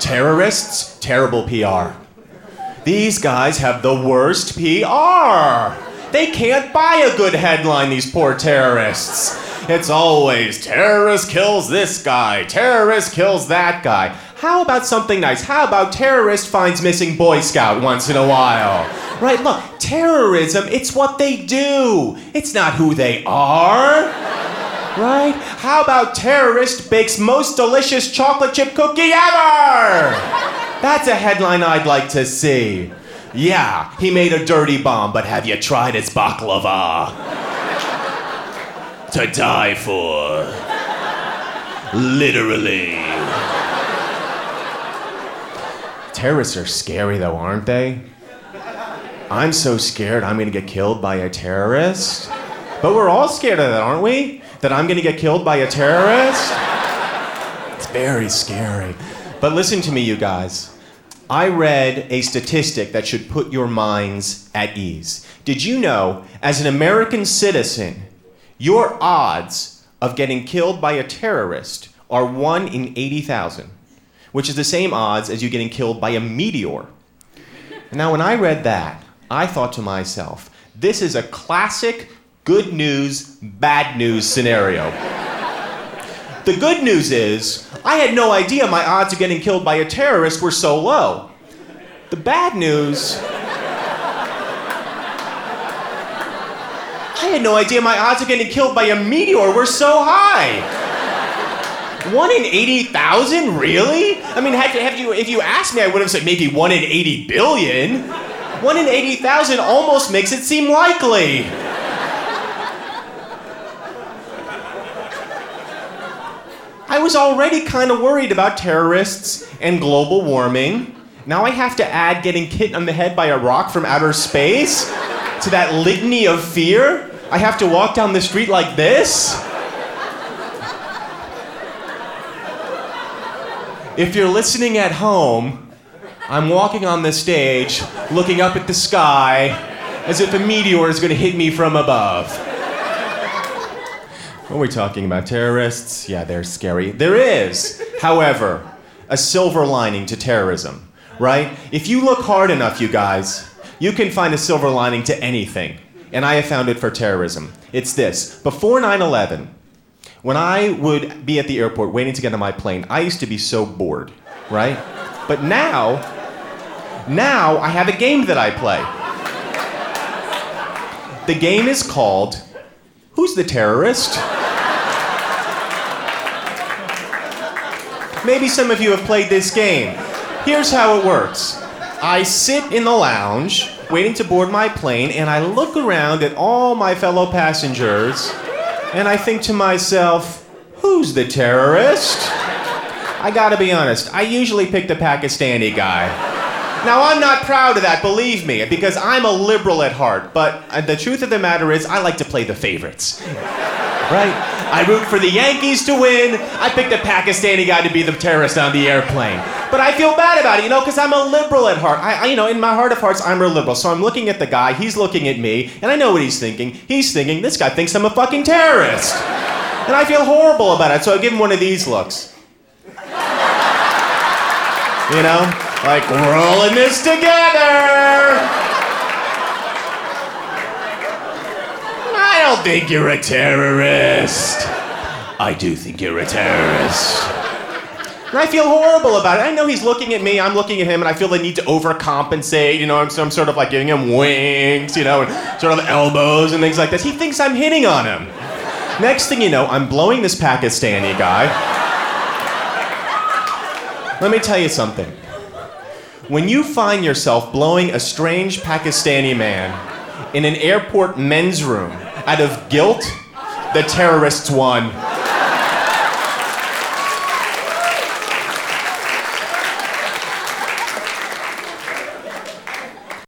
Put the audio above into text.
Terrorists, terrible PR. These guys have the worst PR. They can't buy a good headline, these poor terrorists. It's always, terrorist kills this guy, terrorist kills that guy. How about something nice? How about terrorist finds missing Boy Scout once in a while? Right, look, terrorism, it's what they do. It's not who they are. Right? How about terrorist bakes most delicious chocolate chip cookie ever? That's a headline I'd like to see. Yeah, he made a dirty bomb, but have you tried his baklava? To die for. Literally. Terrorists are scary though, aren't they? I'm so scared I'm gonna get killed by a terrorist. But we're all scared of that, aren't we? That I'm gonna get killed by a terrorist? It's very scary. But listen to me, you guys. I read a statistic that should put your minds at ease. Did you know, as an American citizen, your odds of getting killed by a terrorist are 1 in 80,000, which is the same odds as you getting killed by a meteor. Now, when I read that, I thought to myself, this is a classic good news, bad news scenario. The good news is, I had no idea my odds of getting killed by a terrorist were so low. The bad news, I had no idea my odds of getting killed by a meteor were so high. 1 in 80,000, really? I mean, if you asked me, I would have said maybe 1 in 80 billion. 1 in 80,000 almost makes it seem likely. I was already kind of worried about terrorists and global warming. Now I have to add getting hit on the head by a rock from outer space to that litany of fear. I have to walk down the street like this. If you're listening at home, I'm walking on the stage, looking up at the sky, as if a meteor is going to hit me from above. What are we talking about? Terrorists? Yeah, they're scary. There is, however, a silver lining to terrorism, right? If you look hard enough, you guys, you can find a silver lining to anything. And I have found it for terrorism. It's this. Before 9/11, when I would be at the airport waiting to get on my plane, I used to be so bored, right? But now I have a game that I play. The game is called Who's the Terrorist? Maybe some of you have played this game. Here's how it works. I sit in the lounge, waiting to board my plane, and I look around at all my fellow passengers, and I think to myself, who's the terrorist? I gotta be honest, I usually pick the Pakistani guy. Now, I'm not proud of that, believe me, because I'm a liberal at heart, but the truth of the matter is, I like to play the favorites. Right? I root for the Yankees to win. I pick the Pakistani guy to be the terrorist on the airplane. But I feel bad about it, because I'm a liberal at heart. In my heart of hearts, I'm a liberal. So I'm looking at the guy, he's looking at me, and I know what he's thinking. He's thinking, this guy thinks I'm a fucking terrorist. And I feel horrible about it, so I give him one of these looks. Like, we're all in this together. I don't think you're a terrorist. I do think you're a terrorist. And I feel horrible about it. I know he's looking at me, I'm looking at him, and I feel the need to overcompensate, so I'm sort of like giving him winks, and sort of elbows and things like this. He thinks I'm hitting on him. Next thing you know, I'm blowing this Pakistani guy. Let me tell you something. When you find yourself blowing a strange Pakistani man in an airport men's room out of guilt, the terrorists won.